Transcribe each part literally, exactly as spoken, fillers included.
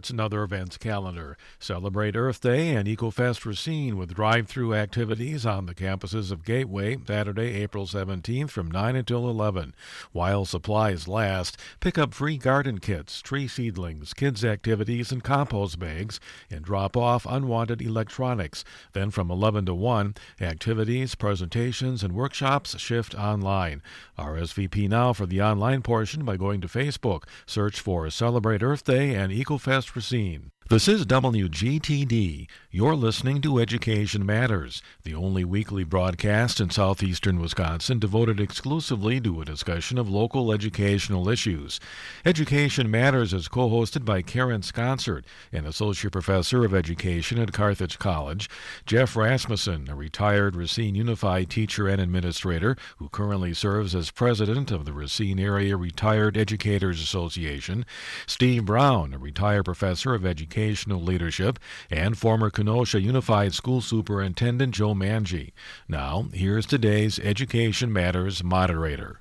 sports, and other events calendar. Celebrate Earth Day and EcoFest Racine with drive-through activities on the campuses of Gateway, Saturday, April seventeenth from nine until eleven. While supplies last, pick up free garden kits, tree seedlings, kids' activities, and compost bags, and drop off unwanted electronics. Then from eleven to one, activities, presentations, and workshops shift online. R S V P now for the online portion by going to Facebook. Search for Celebrate Earth Day and EcoFest Racine. This is W G T D. You're listening to Education Matters, the only weekly broadcast in southeastern Wisconsin devoted exclusively to a discussion of local educational issues. Education Matters is co-hosted by Karen Sconsert, an associate professor of education at Carthage College, Jeff Rasmussen, a retired Racine Unified teacher and administrator who currently serves as president of the Racine Area Retired Educators Association, Steve Brown, a retired professor of education Educational Leadership, and former Kenosha Unified School Superintendent Joe Manji. Now, here's today's Education Matters moderator.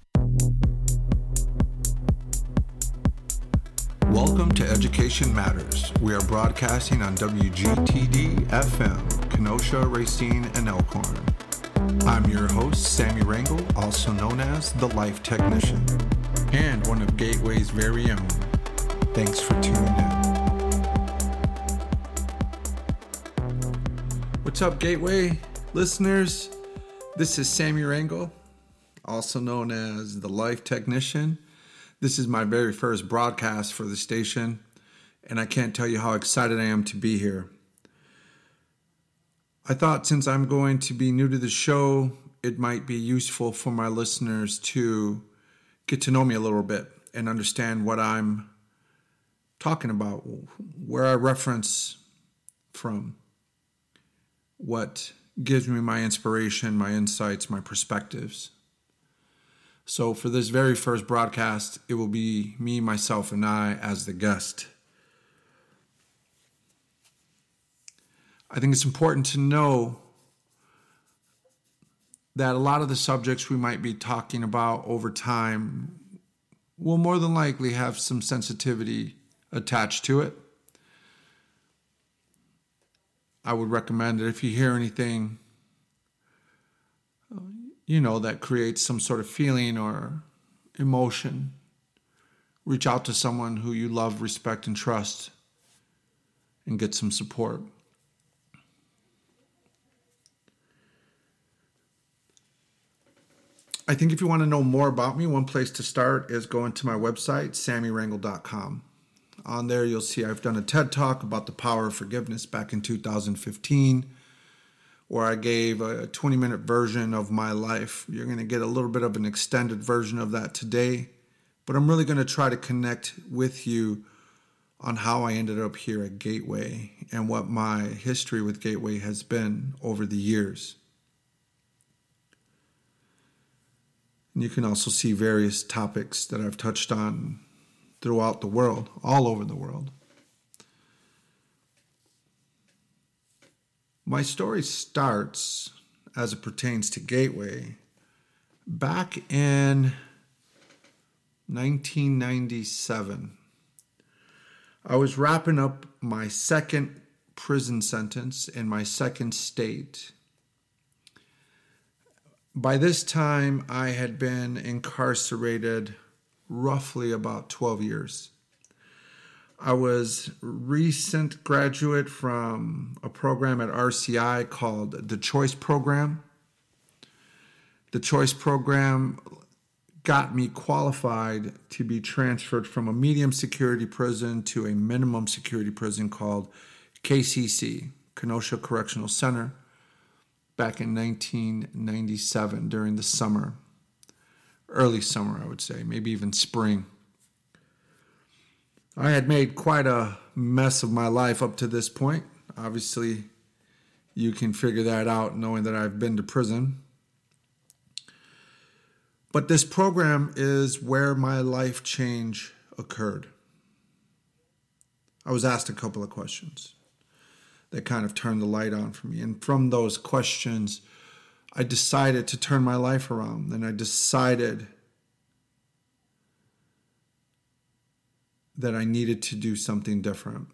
Welcome to Education Matters. We are broadcasting on W G T D F M, Kenosha, Racine, and Elkhorn. I'm your host, Sammy Rangel, also known as the Life Technician, and one of Gateway's very own. Thanks for tuning in. What's up, Gateway listeners? This is Sammy Rangel, also known as the Life Technician. This is my very first broadcast for the station, and I can't tell you how excited I am to be here. I thought since I'm going to be new to the show, it might be useful for my listeners to get to know me a little bit and understand what I'm talking about, where I reference from, what gives me my inspiration, my insights, my perspectives. So for this very first broadcast, it will be me, myself, and I as the guest. I think it's important to know that a lot of the subjects we might be talking about over time will more than likely have some sensitivity attached to it. I would recommend that if you hear anything, you know, that creates some sort of feeling or emotion, reach out to someone who you love, respect, and trust and get some support. I think if you want to know more about me, one place to start is going to my website, sammy rangel dot com. On there, you'll see I've done a TED Talk about the power of forgiveness back in two thousand fifteen, where I gave a twenty-minute version of my life. You're going to get a little bit of an extended version of that today, but I'm really going to try to connect with you on how I ended up here at Gateway and what my history with Gateway has been over the years. And you can also see various topics that I've touched on throughout the world, all over the world. My story starts, as it pertains to Gateway, back in nineteen ninety-seven. I was wrapping up my second prison sentence in my second state. By this time, I had been incarcerated roughly about twelve years. I was a recent graduate from a program at R C I called the Choice Program. The Choice Program got me qualified to be transferred from a medium security prison to a minimum security prison called K C C, Kenosha Correctional Center, back in nineteen ninety-seven during the summer. Early summer, I would say, maybe even spring. I had made quite a mess of my life up to this point. Obviously, you can figure that out knowing that I've been to prison. But this program is where my life change occurred. I was asked a couple of questions that kind of turned the light on for me. And from those questions, I decided to turn my life around, and I decided that I needed to do something different.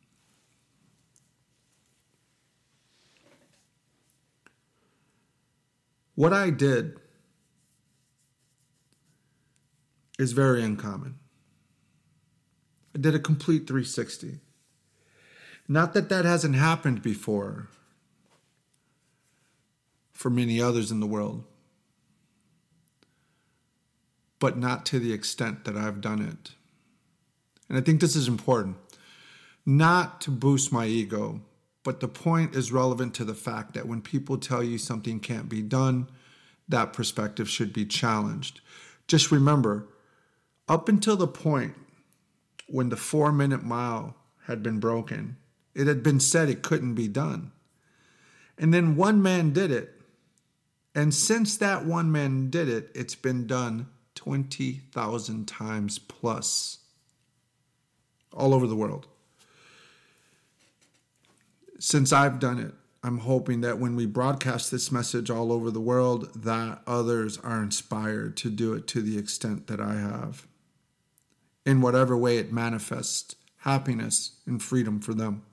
What I did is very uncommon. I did a complete three sixty. Not that that hasn't happened before for many others in the world, but not to the extent that I've done it. And I think this is important, not to boost my ego, but the point is relevant to the fact that when people tell you something can't be done, that perspective should be challenged. Just remember, up until the point when the four-minute mile had been broken, it had been said it couldn't be done. And then one man did it. And since that one man did it, it's been done twenty thousand times plus all over the world. Since I've done it, I'm hoping that when we broadcast this message all over the world, that others are inspired to do it to the extent that I have, in whatever way it manifests happiness and freedom for them.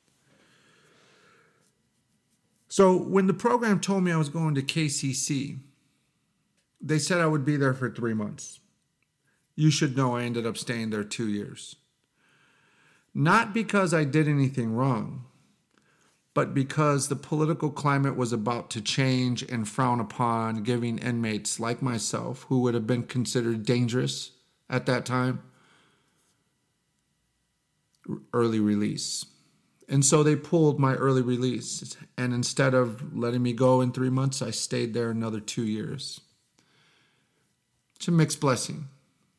So when the program told me I was going to K C C, they said I would be there for three months. You should know I ended up staying there two years. Not because I did anything wrong, but because the political climate was about to change and frown upon giving inmates like myself, who would have been considered dangerous at that time, early release. And so they pulled my early release. And instead of letting me go in three months, I stayed there another two years. It's a mixed blessing.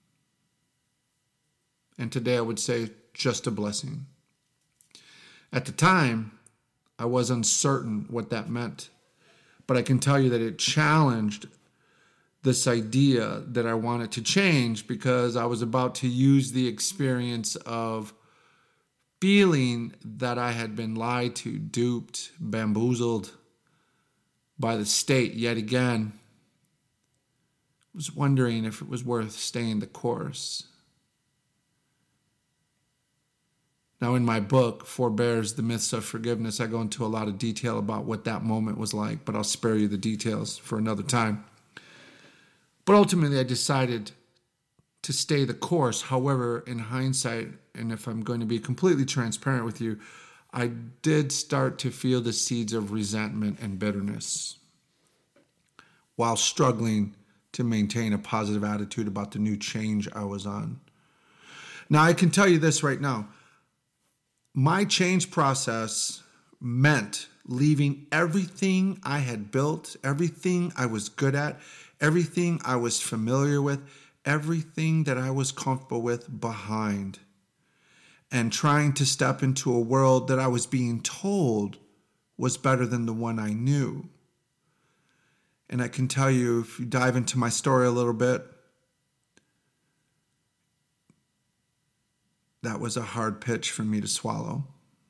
And today I would say just a blessing. At the time, I was uncertain what that meant. But I can tell you that it challenged this idea that I wanted to change, because I was about to use the experience of feeling that I had been lied to, duped, bamboozled by the state yet again. I was wondering if it was worth staying the course. Now, in my book, Forbears, The Myths of Forgiveness, I go into a lot of detail about what that moment was like, but I'll spare you the details for another time. But ultimately, I decided to stay the course. However, in hindsight, and if I'm going to be completely transparent with you, I did start to feel the seeds of resentment and bitterness while struggling to maintain a positive attitude about the new change I was on. Now, I can tell you this right now. My change process meant leaving everything I had built, everything I was good at, everything I was familiar with, everything that I was comfortable with behind, and trying to step into a world that I was being told was better than the one I knew. And I can tell you, if you dive into my story a little bit, that was a hard pitch for me to swallow.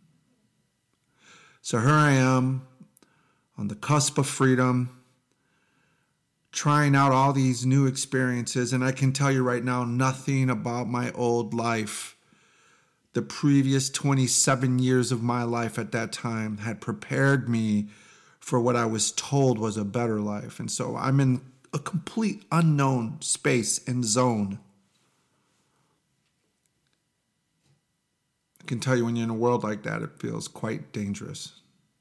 So here I am on the cusp of freedom, trying out all these new experiences. And I can tell you right now, nothing about my old life, the previous twenty-seven years of my life at that time, had prepared me for what I was told was a better life. And so I'm in a complete unknown space and zone. I can tell you, when you're in a world like that, it feels quite dangerous.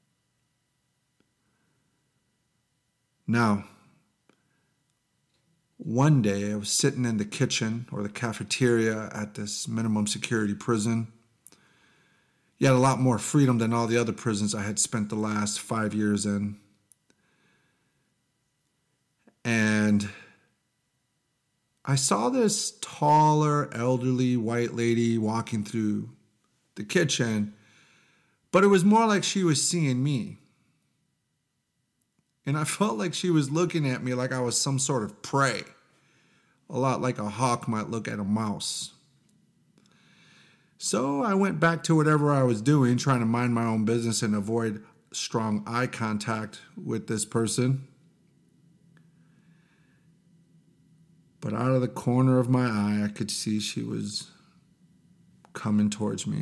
Now, one day I was sitting in the kitchen or the cafeteria at this minimum security prison. You had a lot more freedom than all the other prisons I had spent the last five years in. And I saw this taller, elderly white lady walking through the kitchen, but it was more like she was seeing me. And I felt like she was looking at me like I was some sort of prey, a lot like a hawk might look at a mouse. So I went back to whatever I was doing, trying to mind my own business and avoid strong eye contact with this person. But out of the corner of my eye, I could see she was coming towards me.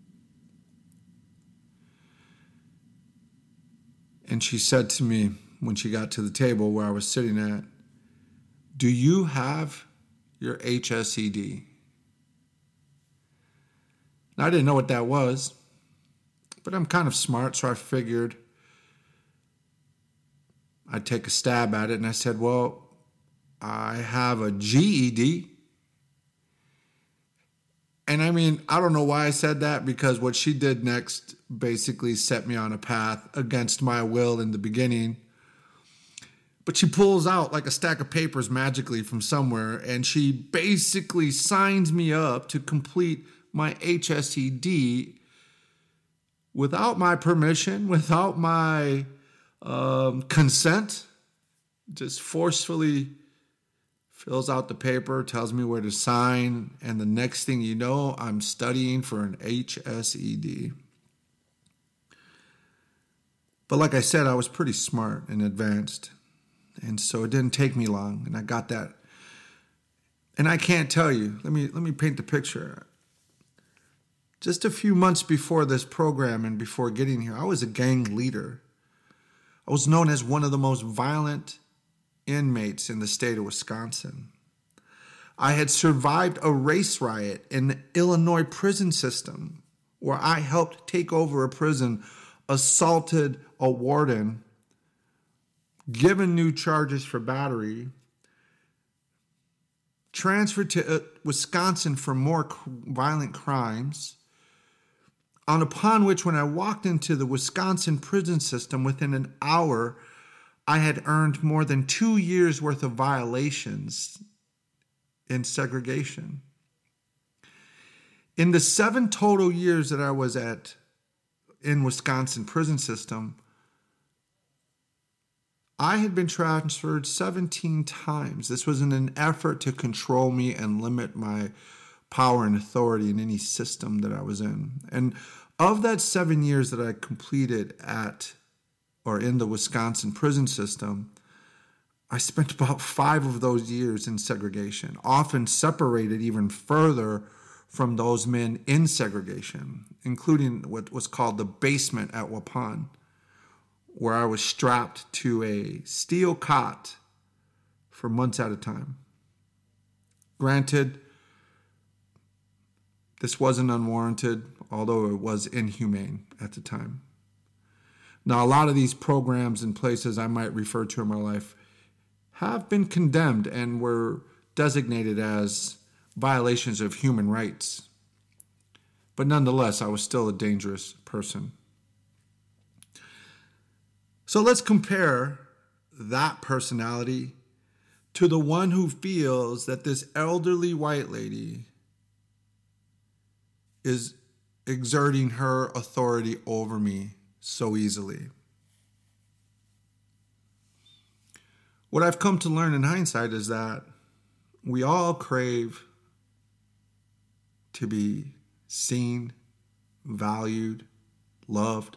And she said to me when she got to the table where I was sitting at, "Do you have your H S E D?" Now, I didn't know what that was, but I'm kind of smart, so I figured I'd take a stab at it. And I said, "Well, I have a G E D." And I mean, I don't know why I said that, because what she did next basically set me on a path against my will in the beginning. But she pulls out like a stack of papers magically from somewhere, and she basically signs me up to complete my H S E D without my permission, without my um, consent. Just forcefully fills out the paper, tells me where to sign, and the next thing you know, I'm studying for an H S E D. But like I said, I was pretty smart and advanced, and so it didn't take me long, and I got that. And I can't tell you, let me let me paint the picture. Just a few months before this program and before getting here, I was a gang leader. I was known as one of the most violent inmates in the state of Wisconsin. I had survived a race riot in the Illinois prison system where I helped take over a prison, assaulted a warden, given new charges for battery, transferred to Wisconsin for more violent crimes, on upon which when I walked into the Wisconsin prison system within an hour, I had earned more than two years worth of violations in segregation. In the seven total years that I was at in Wisconsin prison system, I had been transferred seventeen times. This was in an effort to control me and limit my power and authority in any system that I was in. And of that seven years that I completed at or in the Wisconsin prison system, I spent about five of those years in segregation, often separated even further from those men in segregation, including what was called the basement at Waupun, where I was strapped to a steel cot for months at a time. Granted, this wasn't unwarranted, although it was inhumane at the time. Now, a lot of these programs and places I might refer to in my life have been condemned and were designated as violations of human rights. But nonetheless, I was still a dangerous person. So let's compare that personality to the one who feels that this elderly white lady is exerting her authority over me so easily. What I've come to learn in hindsight is that we all crave to be seen, valued, loved.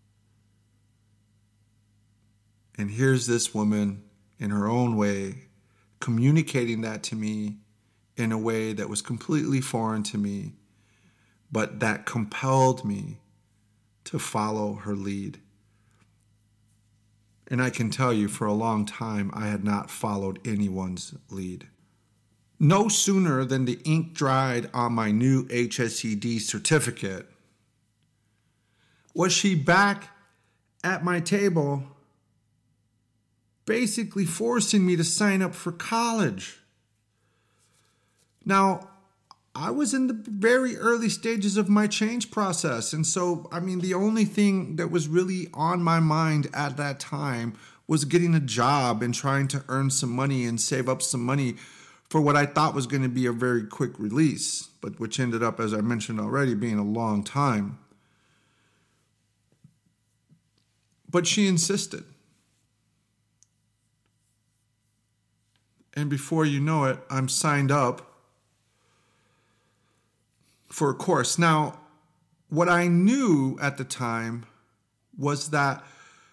And here's this woman in her own way communicating that to me in a way that was completely foreign to me, but that compelled me to follow her lead. And I can tell you, for a long time, I had not followed anyone's lead. No sooner than the ink dried on my new H S E D certificate was she back at my table, basically forcing me to sign up for college. Now, I was in the very early stages of my change process. And so, I mean, the only thing that was really on my mind at that time was getting a job and trying to earn some money and save up some money for what I thought was going to be a very quick release, but which ended up, as I mentioned already, being a long time. But she insisted. And before you know it, I'm signed up for a course. Now, what I knew at the time was that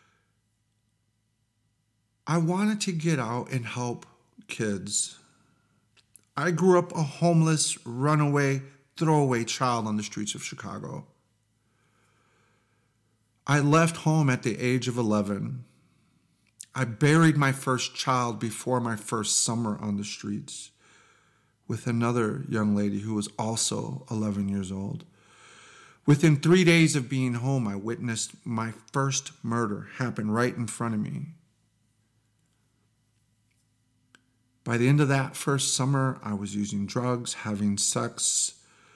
I wanted to get out and help kids. I grew up a homeless, runaway, throwaway child on the streets of Chicago. I left home at the age of eleven. I buried my first child before my first summer on the streets with another young lady who was also eleven years old. Within three days of being home, I witnessed my first murder happen right in front of me. By the end of that first summer, I was using drugs, having sex,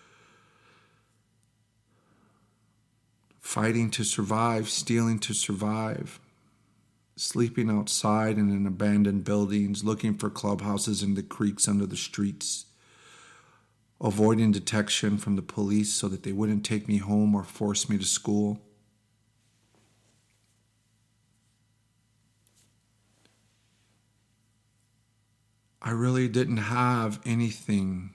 fighting to survive, stealing to survive, sleeping outside and in abandoned buildings, looking for clubhouses in the creeks under the streets, avoiding detection from the police so that they wouldn't take me home or force me to school. I really didn't have anything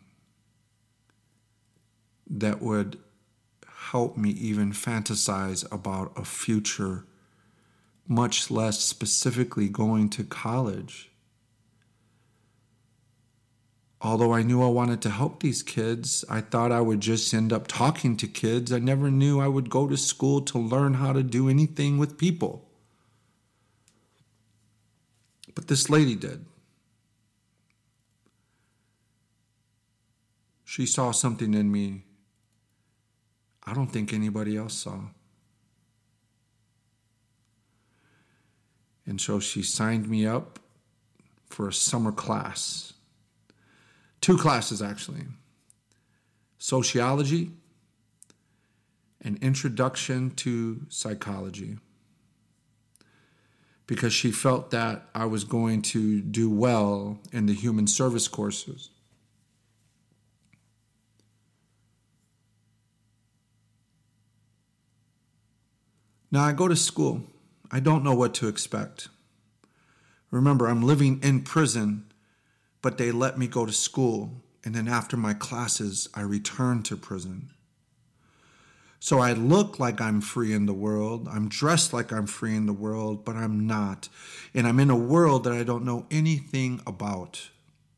that would help me even fantasize about a future, much less specifically going to college. Although I knew I wanted to help these kids, I thought I would just end up talking to kids. I never knew I would go to school to learn how to do anything with people. But this lady did. She saw something in me I don't think anybody else saw. And so she signed me up for a summer class. Two classes, actually. Sociology and Introduction to Psychology. Because she felt that I was going to do well in the human service courses. Now I go to school. I don't know what to expect. Remember, I'm living in prison, but they let me go to school. And then after my classes, I return to prison. So I look like I'm free in the world. I'm dressed like I'm free in the world, but I'm not. And I'm in a world that I don't know anything about.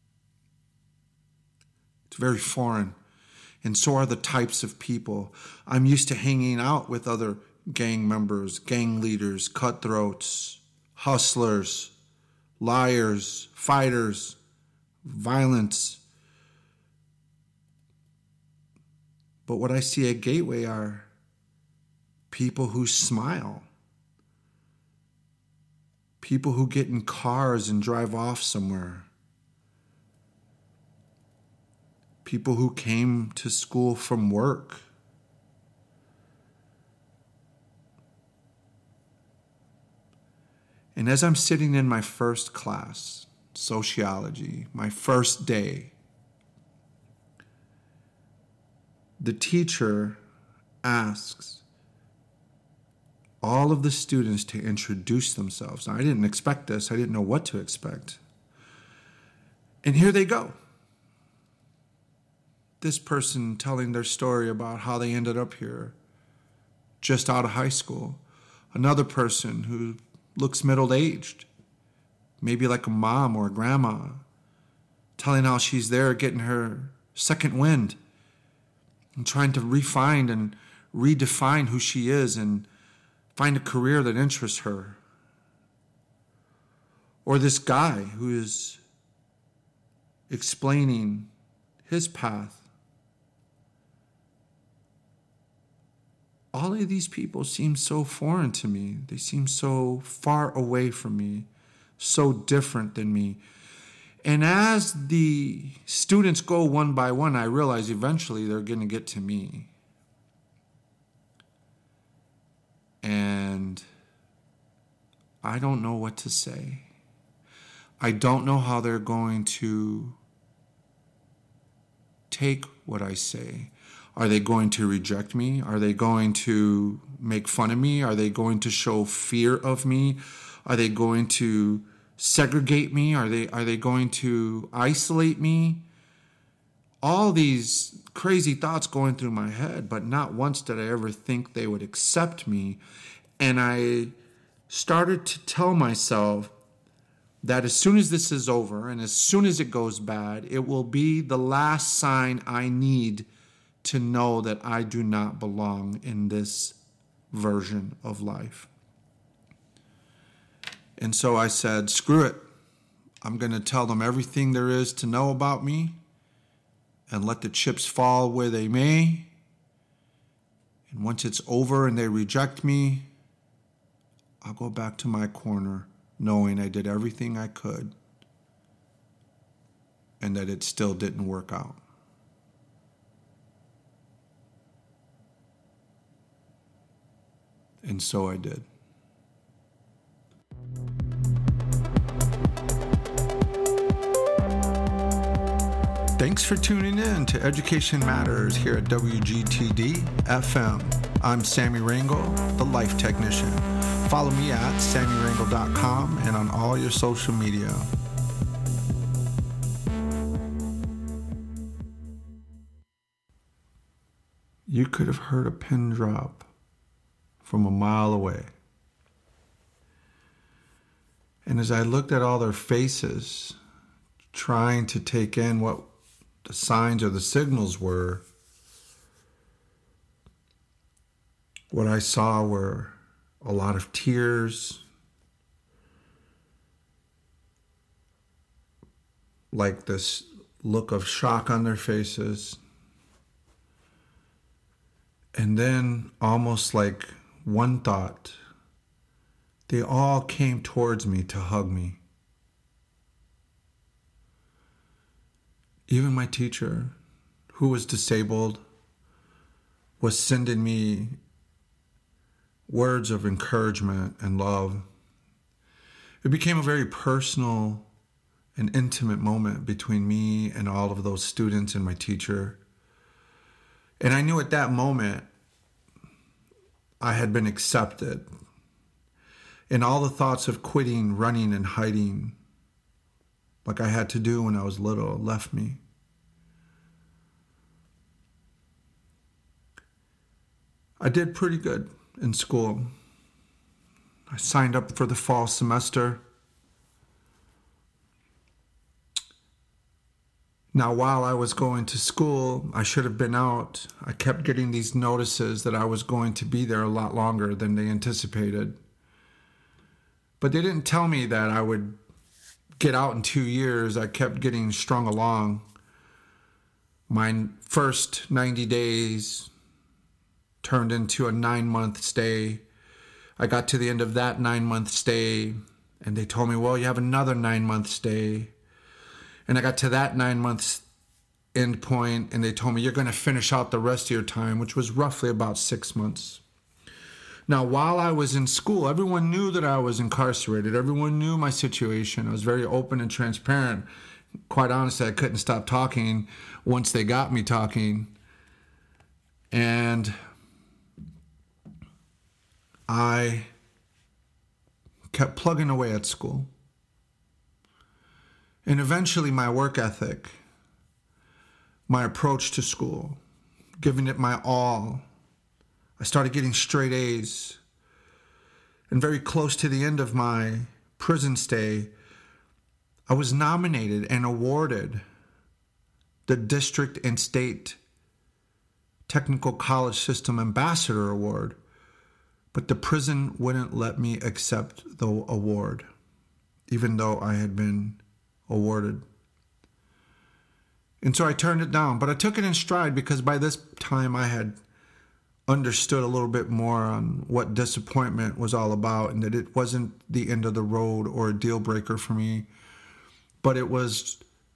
It's very foreign. And so are the types of people. I'm used to hanging out with other gang members, gang leaders, cutthroats, hustlers, liars, fighters, violence. But what I see at Gateway are people who smile, people who get in cars and drive off somewhere, people who came to school from work. And as I'm sitting in my first class, sociology, my first day, the teacher asks all of the students to introduce themselves. Now, I didn't expect this. I didn't know what to expect. And here they go. This person telling their story about how they ended up here, just out of high school. Another person who looks middle-aged, maybe like a mom or a grandma, telling how she's there getting her second wind and trying to refine and redefine who she is and find a career that interests her. Or this guy who is explaining his path. All of these people seem so foreign to me. They seem so far away from me, so different than me. And as the students go one by one, I realize eventually they're going to get to me. And I don't know what to say. I don't know how they're going to take what I say. Are they going to reject me? Are they going to make fun of me? Are they going to show fear of me? Are they going to segregate me? Are they are they going to isolate me? All these crazy thoughts going through my head, but not once did I ever think they would accept me. And I started to tell myself that as soon as this is over and as soon as it goes bad, it will be the last sign I need to know that I do not belong in this version of life. And so I said, screw it. I'm going to tell them everything there is to know about me and let the chips fall where they may. And once it's over and they reject me, I'll go back to my corner knowing I did everything I could and that it still didn't work out. And so I did. Thanks for tuning in to Education Matters here at W G T D F M. I'm Sammy Rangel, the Life Technician. Follow me at sammy rangel dot com and on all your social media. You could have heard a pin drop from a mile away. And as I looked at all their faces, trying to take in what the signs or the signals were, what I saw were a lot of tears, like this look of shock on their faces, and then almost like one thought, they all came towards me to hug me. Even my teacher, who was disabled, was sending me words of encouragement and love. It became a very personal and intimate moment between me and all of those students and my teacher. And I knew at that moment I had been accepted. And all the thoughts of quitting, running, and hiding, like I had to do when I was little, left me. I did pretty good in school. I signed up for the fall semester. Now, while I was going to school, I should have been out. I kept getting these notices that I was going to be there a lot longer than they anticipated. But they didn't tell me that I would get out in two years. I kept getting strung along. My first ninety days turned into a nine-month stay. I got to the end of that nine-month stay, and they told me, well, you have another nine-month stay. And I got to that nine-month end point, and they told me, you're going to finish out the rest of your time, which was roughly about six months. Now, while I was in school, everyone knew that I was incarcerated. Everyone knew my situation. I was very open and transparent. Quite honestly, I couldn't stop talking once they got me talking. And I kept plugging away at school. And eventually my work ethic, my approach to school, giving it my all, I started getting straight A's. And very close to the end of my prison stay, I was nominated and awarded the District and State Technical College System Ambassador Award. But the prison wouldn't let me accept the award, even though I had been awarded. And so I turned it down, but I took it in stride because by this time I had understood a little bit more on what disappointment was all about and that it wasn't the end of the road or a deal breaker for me, but it was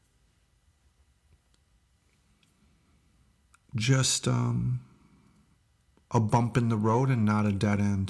just um, a bump in the road and not a dead end.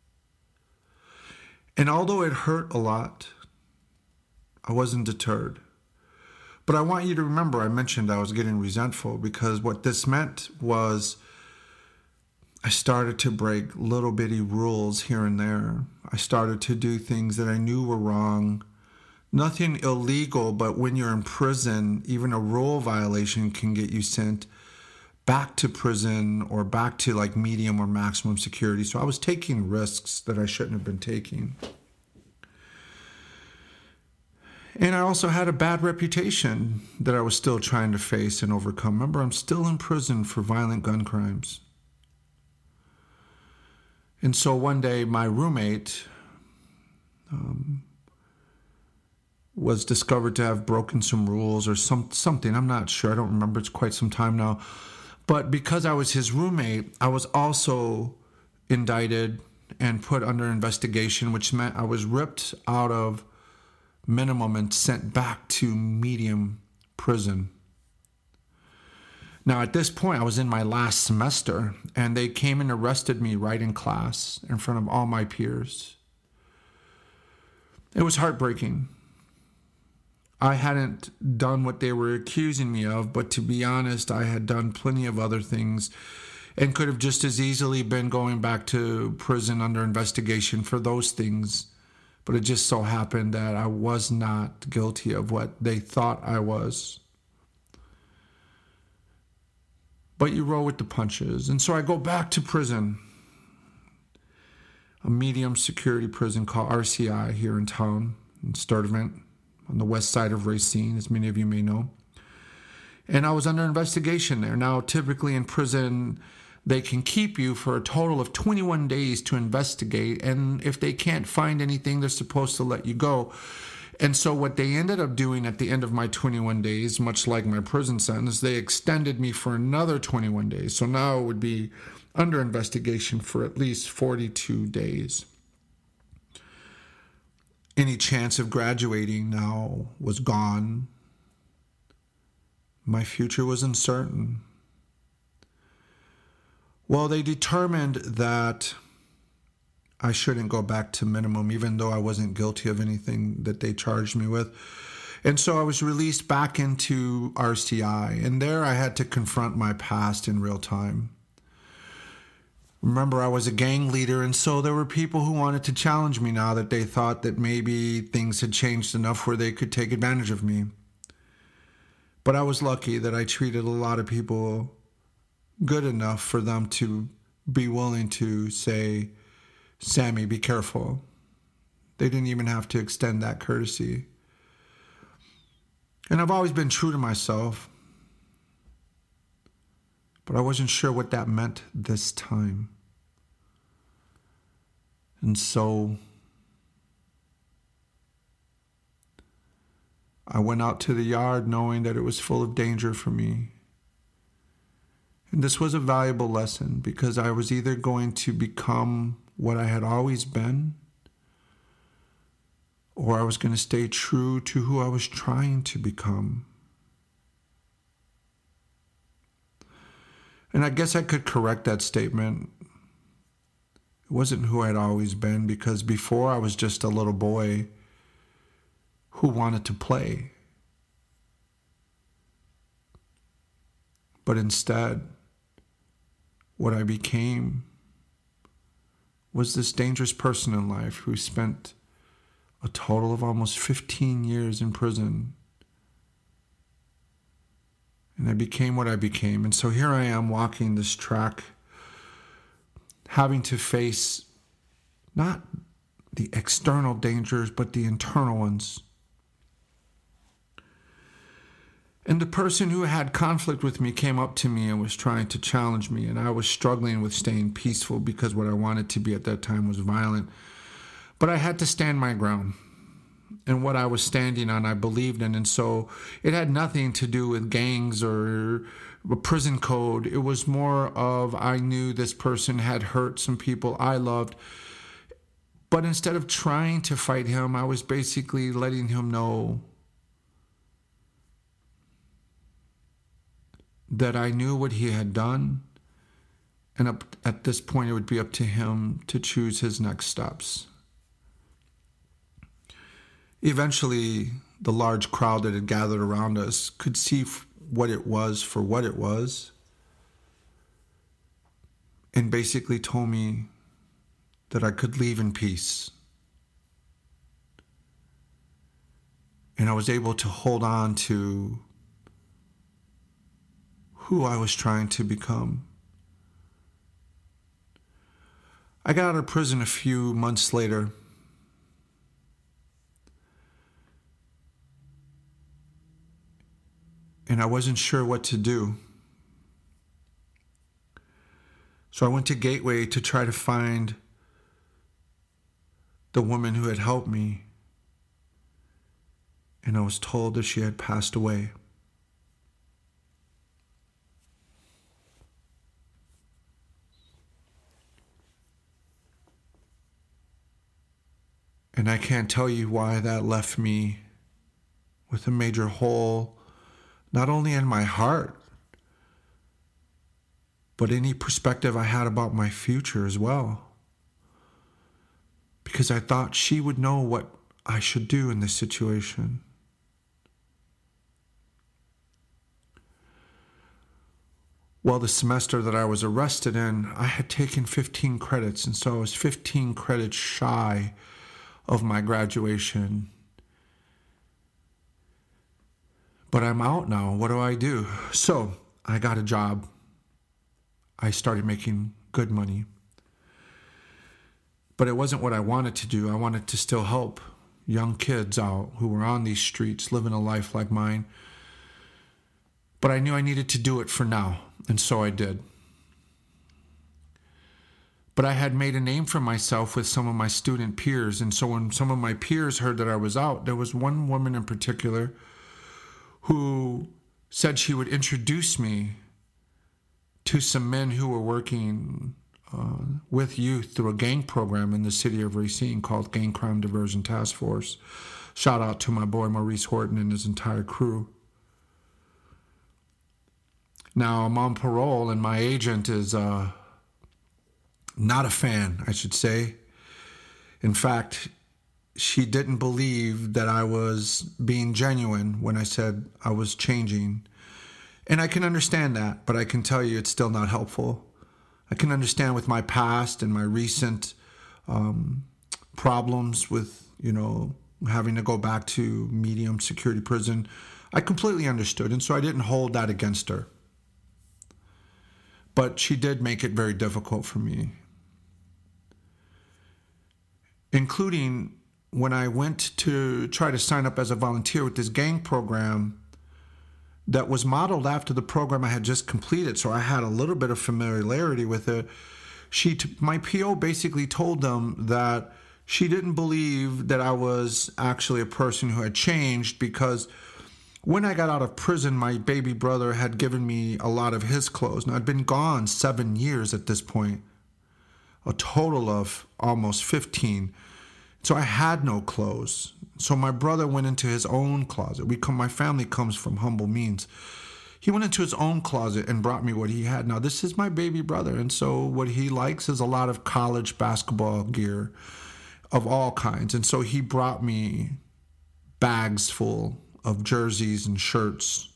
And although it hurt a lot, I wasn't deterred. But I want you to remember I mentioned I was getting resentful because what this meant was I started to break little bitty rules here and there. I started to do things that I knew were wrong. Nothing illegal, but when you're in prison, even a rule violation can get you sent back to prison or back to like medium or maximum security. So I was taking risks that I shouldn't have been taking. And I also had a bad reputation that I was still trying to face and overcome. Remember, I'm still in prison for violent gun crimes. And so one day, my roommate um, was discovered to have broken some rules or some something. I'm not sure. I don't remember. It's quite some time now. But because I was his roommate, I was also indicted and put under investigation, which meant I was ripped out of minimum and sent back to medium prison. Now, at this point, I was in my last semester, and they came and arrested me right in class in front of all my peers. It was heartbreaking. I hadn't done what they were accusing me of, but to be honest, I had done plenty of other things and could have just as easily been going back to prison under investigation for those things. But it just so happened that I was not guilty of what they thought I was. But you roll with the punches. And so I go back to prison, a medium security prison called R C I here in town, in Sturtevant, on the west side of Racine, as many of you may know. And I was under investigation there. Now, typically in prison, they can keep you for a total of twenty-one days to investigate. And if they can't find anything, they're supposed to let you go. And so what they ended up doing at the end of my twenty-one days, much like my prison sentence, they extended me for another twenty-one days. So now it would be under investigation for at least forty-two days. Any chance of graduating now was gone. My future was uncertain. Well, they determined that I shouldn't go back to minimum, even though I wasn't guilty of anything that they charged me with. And so I was released back into R C I, and there I had to confront my past in real time. Remember, I was a gang leader, and so there were people who wanted to challenge me now that they thought that maybe things had changed enough where they could take advantage of me. But I was lucky that I treated a lot of people good enough for them to be willing to say, Sammy, be careful. They didn't even have to extend that courtesy. And I've always been true to myself, but I wasn't sure what that meant this time. And so I went out to the yard knowing that it was full of danger for me. And this was a valuable lesson because I was either going to become what I had always been, or I was going to stay true to who I was trying to become. And I guess I could correct that statement. It wasn't who I'd always been, because before I was just a little boy who wanted to play. But instead, what I became was this dangerous person in life who spent a total of almost fifteen years in prison. And I became what I became. And so here I am walking this track, having to face not the external dangers, but the internal ones. And the person who had conflict with me came up to me and was trying to challenge me. And I was struggling with staying peaceful because what I wanted to be at that time was violent. But I had to stand my ground. And what I was standing on, I believed in. And so it had nothing to do with gangs or a prison code. It was more of, I knew this person had hurt some people I loved. But instead of trying to fight him, I was basically letting him know that I knew what he had done. And up, at this point, it would be up to him to choose his next steps. Eventually, the large crowd that had gathered around us could see what it was for what it was, and basically told me that I could leave in peace. And I was able to hold on to who I was trying to become. I got out of prison a few months later. and I wasn't sure what to do. So I went to Gateway to try to find the woman who had helped me, and I was told that she had passed away. And I can't tell you why that left me with a major hole, not only in my heart, but any perspective I had about my future as well. Because I thought she would know what I should do in this situation. Well, the semester that I was arrested in, I had taken fifteen credits, and so I was fifteen credits shy of my graduation. But I'm out now. What do I do? So I got a job. I started making good money. But it wasn't what I wanted to do. I wanted to still help young kids out who were on these streets living a life like mine. But I knew I needed to do it for now, and so I did. But I had made a name for myself with some of my student peers, and so when some of my peers heard that I was out, there was one woman in particular who said she would introduce me to some men who were working uh, with youth through a gang program in the city of Racine called Gang Crime Diversion Task Force. Shout out to my boy Maurice Horton and his entire crew. Now, I'm on parole, and my agent is uh, not a fan, I should say. In fact, she didn't believe that I was being genuine when I said I was changing. And I can understand that, but I can tell you it's still not helpful. I can understand with my past and my recent um, problems with, you know, having to go back to medium security prison. I completely understood, and so I didn't hold that against her. But she did make it very difficult for me, including when I went to try to sign up as a volunteer with this gang program that was modeled after the program I had just completed, so I had a little bit of familiarity with it. She, t- my P O basically told them that she didn't believe that I was actually a person who had changed, because when I got out of prison, my baby brother had given me a lot of his clothes. Now, I'd been gone seven years at this point, a total of almost fifteen. So I had no clothes. So my brother went into his own closet. We come, my family comes from humble means. He went into his own closet and brought me what he had. Now, this is my baby brother, and so what he likes is a lot of college basketball gear of all kinds. And so he brought me bags full of jerseys and shirts.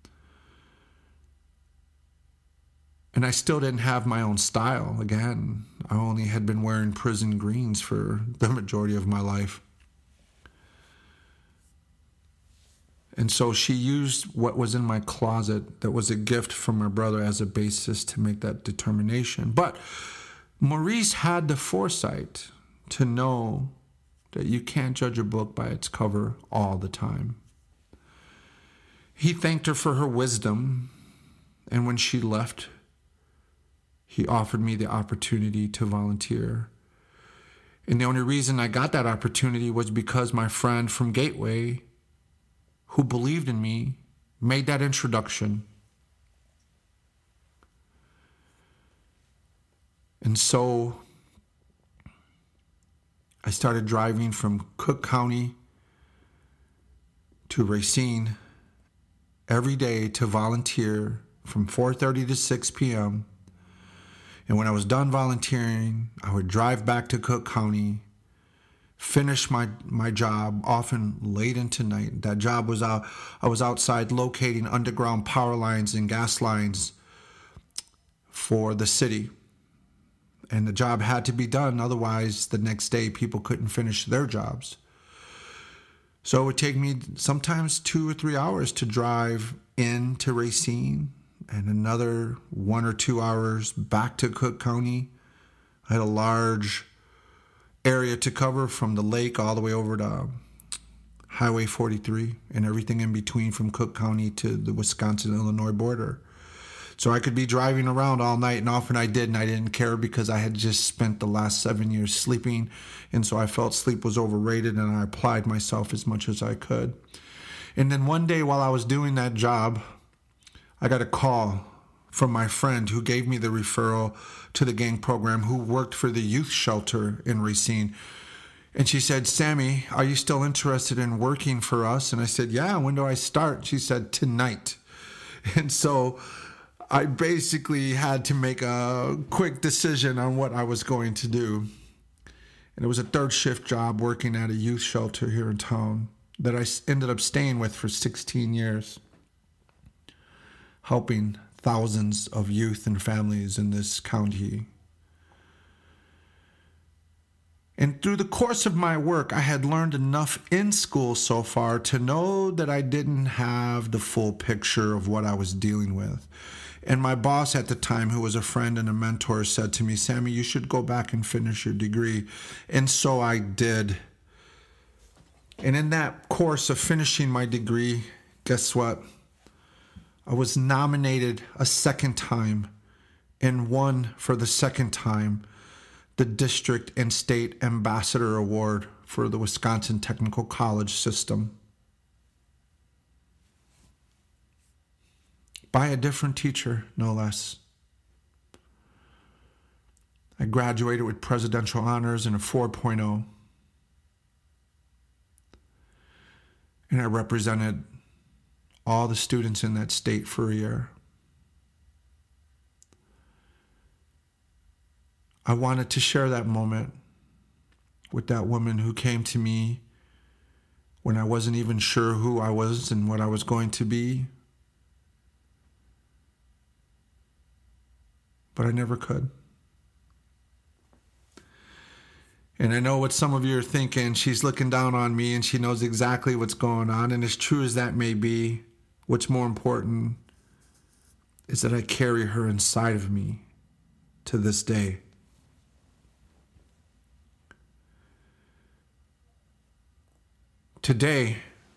And I still didn't have my own style. Again, I only had been wearing prison greens for the majority of my life. And so she used what was in my closet that was a gift from my brother as a basis to make that determination. But Maurice had the foresight to know that you can't judge a book by its cover all the time. He thanked her for her wisdom, and when she left, he offered me the opportunity to volunteer. And the only reason I got that opportunity was because my friend from Gateway, who believed in me, made that introduction. And so I started driving from Cook County to Racine every day to volunteer from four thirty to six p.m. And when I was done volunteering, I would drive back to Cook County, finish my, my job, often late into night. That job was out, I was outside locating underground power lines and gas lines for the city. And the job had to be done, otherwise the next day people couldn't finish their jobs. So it would take me sometimes two or three hours to drive into Racine, and another one or two hours back to Cook County. I had a large area to cover from the lake all the way over to Highway forty-three, and everything in between from Cook County to the Wisconsin-Illinois border. So I could be driving around all night, and often I did, and I didn't care because I had just spent the last seven years sleeping, and so I felt sleep was overrated, and I applied myself as much as I could. And then one day while I was doing that job, I got a call from my friend who gave me the referral to the gang program, who worked for the youth shelter in Racine. And she said, "Sammy, are you still interested in working for us?" And I said, "Yeah, when do I start?" She said, "Tonight." And so I basically had to make a quick decision on what I was going to do. And it was a third shift job working at a youth shelter here in town that I ended up staying with for sixteen years, helping thousands of youth and families in this county. And through the course of my work, I had learned enough in school so far to know that I didn't have the full picture of what I was dealing with. And my boss at the time, who was a friend and a mentor, said to me, "Sammy, you should go back and finish your degree." And so I did. And in that course of finishing my degree, guess what? I was nominated a second time and won for the second time the District and State Ambassador Award for the Wisconsin Technical College System by a different teacher, no less. I graduated with presidential honors and a four point oh, and I represented all the students in that state for a year. I wanted to share that moment with that woman who came to me when I wasn't even sure who I was and what I was going to be. But I never could. And I know what some of you are thinking. She's looking down on me and she knows exactly what's going on. And as true as that may be, what's more important is that I carry her inside of me to this day. Today,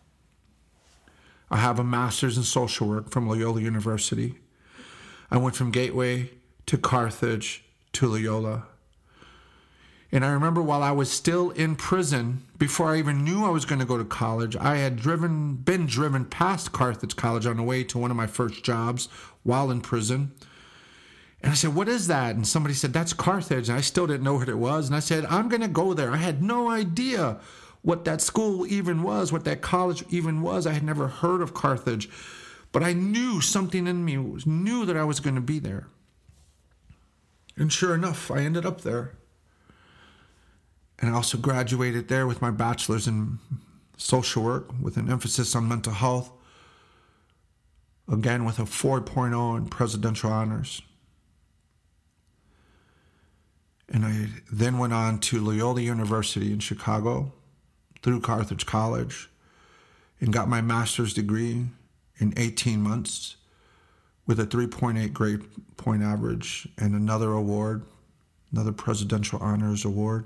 I have a master's in social work from Loyola University. I went from Gateway to Carthage to Loyola. And I remember while I was still in prison, before I even knew I was going to go to college, I had driven, been driven past Carthage College on the way to one of my first jobs while in prison. And I said, "What is that?" And somebody said, "That's Carthage." And I still didn't know what it was. And I said, "I'm going to go there." I had no idea what that school even was, what that college even was. I had never heard of Carthage. But I knew something in me knew that I was going to be there. And sure enough, I ended up there. And I also graduated there with my bachelor's in social work with an emphasis on mental health. Again, with a four point oh in presidential honors. And I then went on to Loyola University in Chicago through Carthage College and got my master's degree in eighteen months with a three point eight grade point average and another award, another Presidential Honors Award.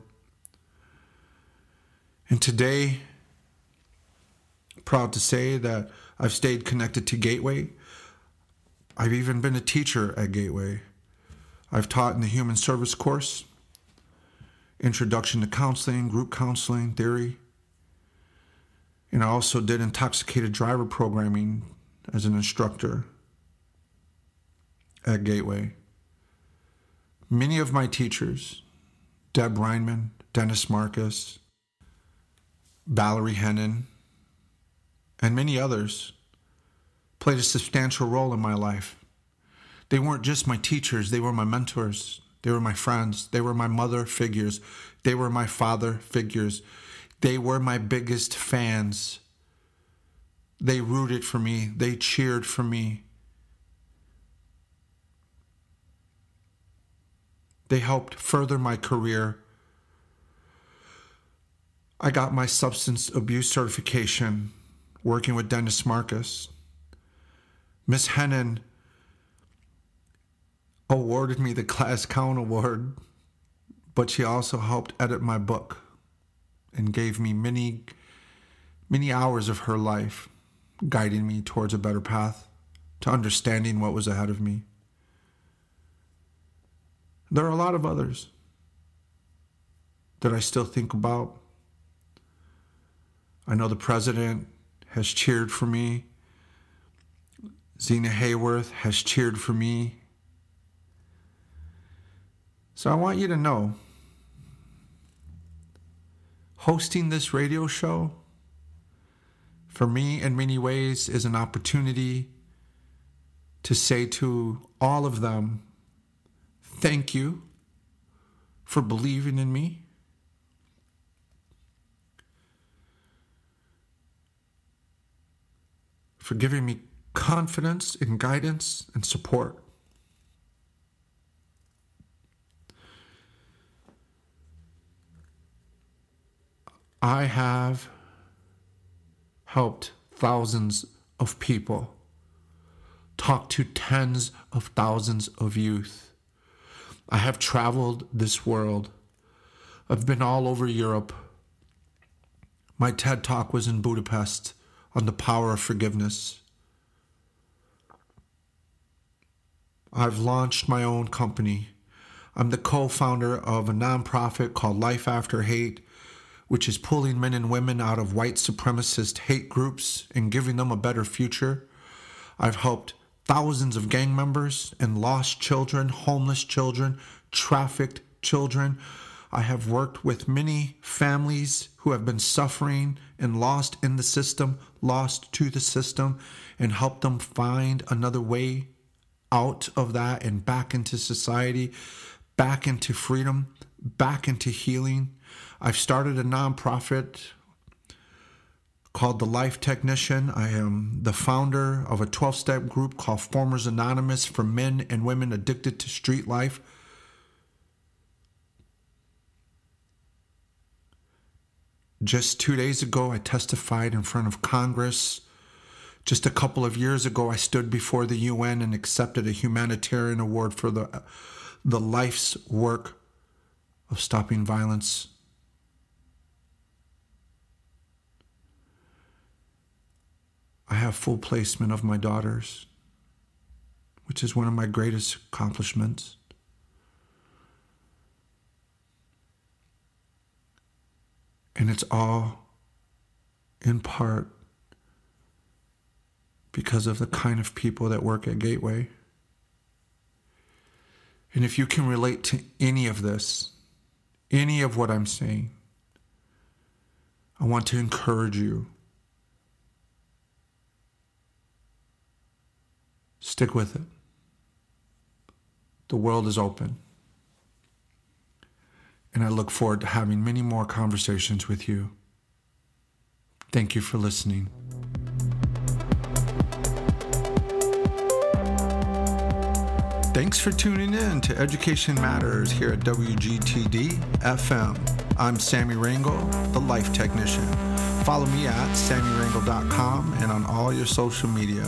And today, proud to say that I've stayed connected to Gateway. I've even been a teacher at Gateway. I've taught in the Human Service course, Introduction to Counseling, Group Counseling, Theory. And I also did intoxicated driver programming as an instructor at Gateway. Many of my teachers, Deb Reinman, Dennis Marcus, Valerie Hennon, and many others, played a substantial role in my life. They weren't just my teachers, they were my mentors, they were my friends, they were my mother figures, they were my father figures. They were my biggest fans. They rooted for me. They cheered for me. They helped further my career. I got my substance abuse certification working with Dennis Marcus. Miss Hennon awarded me the Class Count Award, but she also helped edit my book and gave me many, many hours of her life guiding me towards a better path, to understanding what was ahead of me. There are a lot of others that I still think about. I know the president has cheered for me. Zena Hayworth has cheered for me. So I want you to know, hosting this radio show, for me in many ways, is an opportunity to say to all of them, thank you for believing in me. For giving me confidence and guidance and support. I have helped thousands of people, talked to tens of thousands of youth. I have traveled this world. I've been all over Europe. My TED Talk was in Budapest on the power of forgiveness. I've launched my own company. I'm the co-founder of a nonprofit called Life After Hate, which is pulling men and women out of white supremacist hate groups and giving them a better future. I've helped thousands of gang members and lost children, homeless children, trafficked children. I have worked with many families who have been suffering and lost in the system, lost to the system, and helped them find another way out of that and back into society, back into freedom, back into healing. I've started a nonprofit called The Life Technician. I am the founder of a twelve-step group called Formers Anonymous for men and women addicted to street life. Just two days ago, I testified in front of Congress. Just a couple of years ago, I stood before the U N and accepted a humanitarian award for the, the life's work of stopping violence. I have full placement of my daughters, which is one of my greatest accomplishments. And it's all in part because of the kind of people that work at Gateway. And if you can relate to any of this, any of what I'm saying, I want to encourage you. Stick with it. The world is open. And I look forward to having many more conversations with you. Thank you for listening. Thanks for tuning in to Education Matters here at W G T D F M. I'm Sammy Rangel, the Life Technician. Follow me at sammy rangel dot com and on all your social media.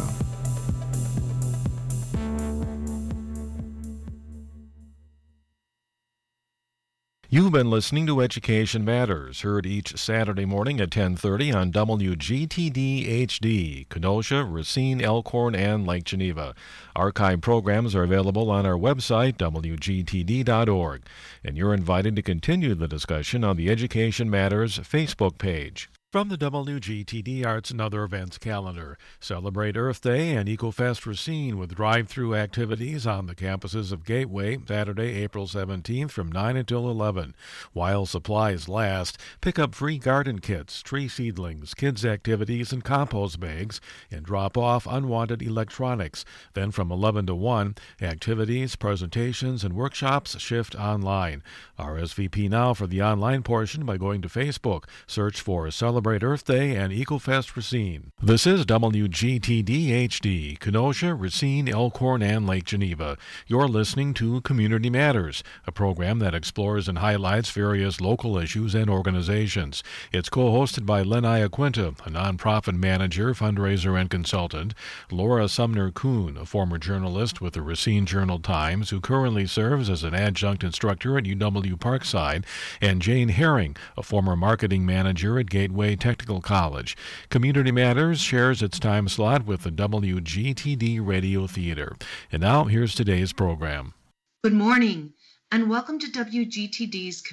You've been listening to Education Matters, heard each Saturday morning at ten thirty on W G T D H D, Kenosha, Racine, Elkhorn, and Lake Geneva. Archive programs are available on our website, w g t d dot org, and you're invited to continue the discussion on the Education Matters Facebook page. From the W G T D Arts and Other Events calendar, celebrate Earth Day and EcoFest Racine with drive-through activities on the campuses of Gateway, Saturday, April seventeenth from nine until eleven. While supplies last, pick up free garden kits, tree seedlings, kids' activities, and compost bags, and drop off unwanted electronics. Then from eleven to one, activities, presentations, and workshops shift online. R S V P now for the online portion by going to Facebook. Search for Celebrate Earth Day and EcoFest Racine. This is W G T D H D, Kenosha, Racine, Elkhorn, and Lake Geneva. You're listening to Community Matters, a program that explores and highlights various local issues and organizations. It's co-hosted by Len Iaquinta, a nonprofit manager, fundraiser, and consultant, Laura Sumner-Kuhn, a former journalist with the Racine Journal-Times, who currently serves as an adjunct instructor at U W Parkside, and Jane Herring, a former marketing manager at Gateway Gateway Technical College. Community Matters shares its time slot with the W G T D Radio Theater. And now, here's today's program. Good morning, and welcome to W G T D's